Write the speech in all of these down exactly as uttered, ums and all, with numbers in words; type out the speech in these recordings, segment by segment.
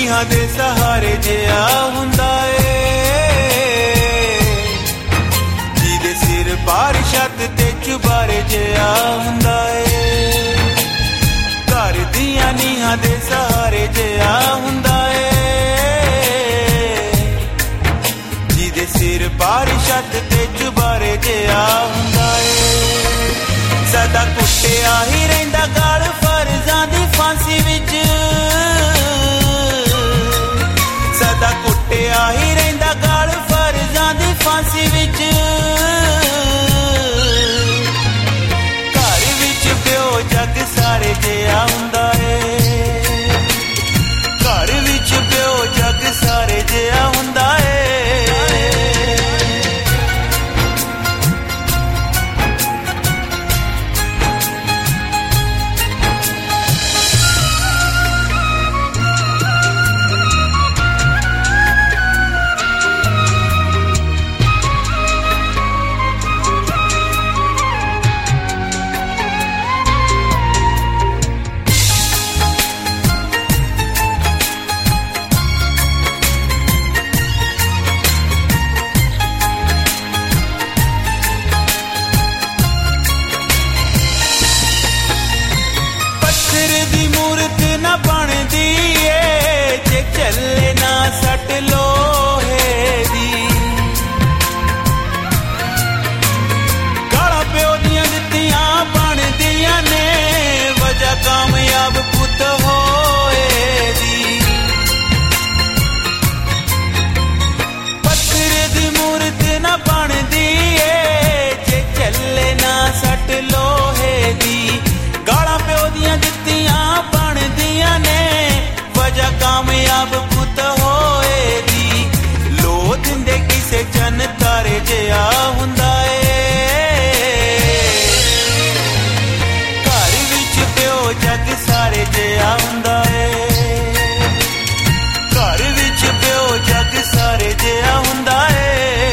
ਨੀਹਾਂ ਦੇ ਸਹਾਰੇ ਜਿਹਾ ਹੁੰਦਾ ਏ, ਜਿਹਦੇ ਸਿਰ ਪਾਰ ਛੱਤ ਤੇ ਚੁਬਾਰੇ ਜਿਹਾ ਹੁੰਦਾ ਏ, ਘਰ ਦੀਆਂ ਨੀਹਾਂ ਦੇ ਸਹਾਰੇ ਜਿਹਾ ਹੁੰਦਾ ਏ, ਜਿਹਦੇ ਸਿਰ ਪਾਰ ਛੱਤ ਤੇ ਚੁਬਾਰੇ ਜਿਹਾ ਹੁੰਦਾ ਏ। ਸਦਾ ਕੁੱਟਿਆ ਹੀ ਰਹਿੰਦਾ ਗਲ ਫਰਜ਼ਾਂ ਦੀ ਫਾਂਸੀ ਵਿੱਚ, ਸਦਾ ਕੁੱਟਿਆ ਹੀ ਰਹਿੰਦਾ ਗਲ ਫਰਜ਼ਾਂ ਦੀ ਫਾਂਸੀ ਵਿੱਚ, ਘਰ ਵਿੱਚ ਪਿਓ ਜੱਗ ਸਾਰੇ ਜਿਹਾ ਹੁੰਦਾ ਏ, ਘਰ ਵਿੱਚ ਪਿਓ ਜੱਗ ਸਾਰੇ ਜਿਹਾ ਹੁੰਦਾ ਏ। ਦੀ ਮੂਰਤ ਨਾ ਬਣਦੀ ਏ ਜੇ ਚੱਲੇ ਨਾ ਸੱਟ ਲੋਹੇ ਦੀ, ਗਾਲਾਂ ਪਿਓ ਦੀਆਂ ਦਿੱਤੀਆਂ ਬਣਦੀਆਂ ਨੇ ਵਜ੍ਹਾ ਕਾਮਯਾਬ ਪੁੱਤ ਹੋਏ ਦੀ, ਪੱਥਰ ਦੀ ਮੂਰਤ ਨਾ ਬਣਦੀ ਏ ਜੇ ਚੱਲੇ ਨਾ ਸੱਟ ਲੋਹੇ ਦੀ, ਗਾਲਾਂ ਪਿਓ ਦੀਆਂ ਦਿੱਤੀਆਂ ਬਣਦੀਆਂ ਨੇ ਵਜ੍ਹਾ ਕਾਮਯਾਬ ਪੁੱਤ ਹੋਏ ਦੀ, ਲੋ ਦਿੰਦੇ ਕਿਸੇ ਚੰਨ ਤਾਰੇ ਜਿਹਾ ਹੁੰਦਾ ਏ, ਘਰ ਵਿੱਚ ਪਿਓ ਜੱਗ ਸਾਰੇ ਜਿਹਾ ਹੁੰਦਾ ਏ, ਘਰ ਵਿੱਚ ਪਿਓ ਜੱਗ ਸਾਰੇ ਜਿਹਾ ਹੁੰਦਾ ਏ।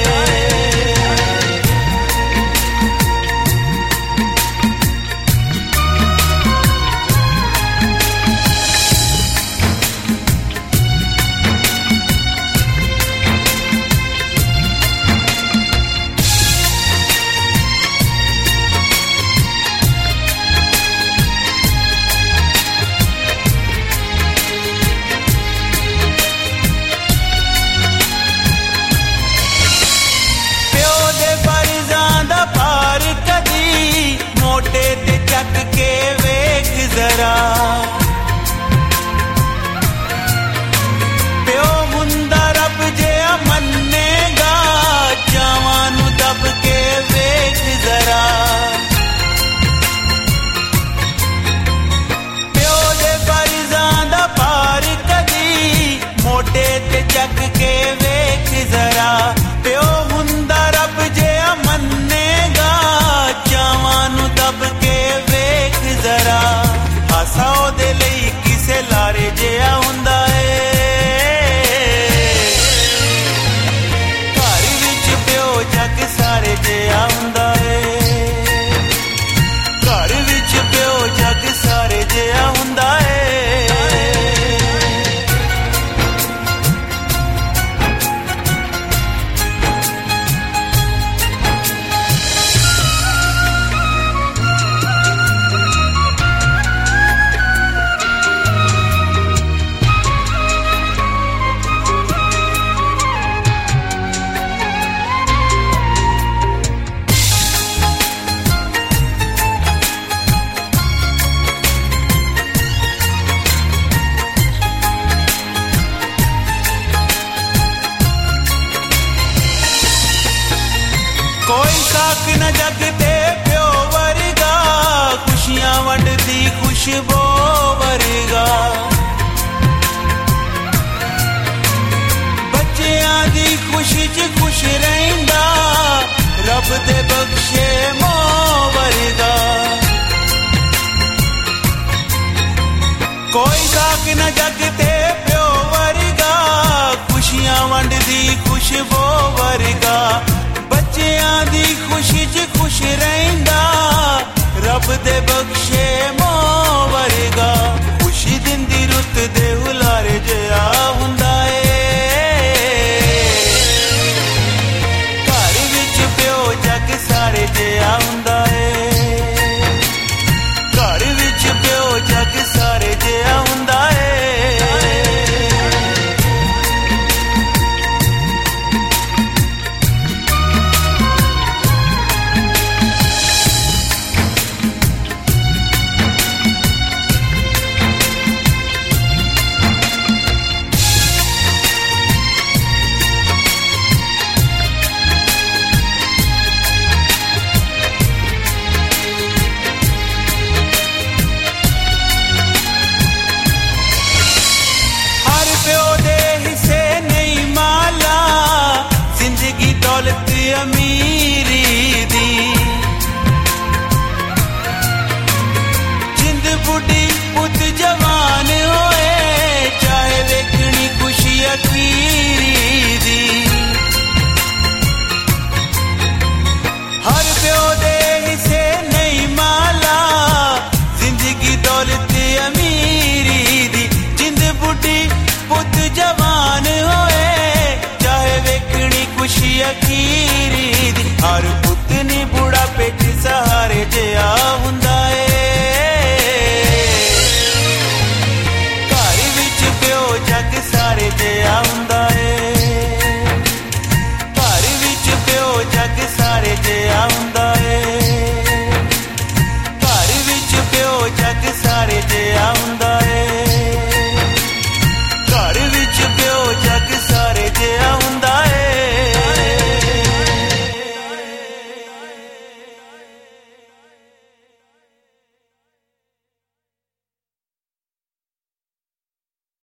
ਮੋਢੇ ਤੇ ਚੱਕ ਕੇ ਵੇਖ ਜ਼ਰਾ, ਪਿਓ ਹੁੰਦਾ ਰੱਬ ਜਿਹਾ ਮੰਨੇਗਾ, ਚਾਵਾਂ ਨੂੰ ਦੱਬ ਕੇ ਵੇਖ ਜ਼ਰਾ, ਪਿਓ ਦੇ ਫਰਜ਼ਾਂ ਦਾ ਭਾਰ ਕਦੀ ਮੋਢੇ ਤੇ ਚੱਕ ਕੇ ਵੇਖ ਜ਼ਰਾ, ਪਿਓ ਹੁੰਦਾ ਰੱਬ ਜਿਹਾ ਮੰਨੇਗਾ, ਚਾਵਾਂ ਨੂੰ ਦੱਬ ਕੇ ਵੇਖ ਜ਼ਰਾ, ਹਾਸਾ ਉਹਦੇ ਲਈ ਕਿਸੇ ਲਾਰੇ ਜਿਹਾ ਹੁੰਦਾ ਏ, ਘਰ ਵਿੱਚ ਪਿਓ ਜੱਗ ਸਾਰੇ ਜਿਹਾ ਹੁੰਦਾ ਏ, ਘਰ ਵਿੱਚ ਪਿਓ ਜੱਗ ਸਾਰੇ ਜਿਹਾ ਹੁੰਦਾ ਏ। ਕੋਈ ਸਾਕ ਨਾ ਜੱਗ ਤੇ ਪਿਓ ਵਰਗਾ, ਖੁਸ਼ੀਆਂ ਵੰਡਦੀ ਖੁਸ਼ਬੂ ਵਰਗਾ, ਬੱਚਿਆਂ ਦੀ ਖੁਸ਼ੀ 'ਚ ਖੁਸ਼ ਰਹਿੰਦਾ, ਰੱਬ ਦੇ ਬਖਸ਼ੇ ਮੋਹ ਵਰਗਾ, ਕੋਈ ਸਾਕ ਨਾ ਜੱਗ ਤੇ ਪਿਓ ਵਰਗਾ, ਖੁਸ਼ੀਆਂ ਵੰਡਦੀ ਖੁਸ਼ਬੂ ਵਰਗਾ, ਬੱਚਿਆਂ ਦੀ ਖੁਸ਼ੀ 'ਚ ਖੁਸ਼ ਰਹਿੰਦਾ, ਰੱਬ ਦੇ ਬਖਸ਼ੇ ਮੋਹ ਵਰਗਾ, ਖੁਸ਼ੀ ਦਿੰਦੀ ਰੁੱਤ ਦੇ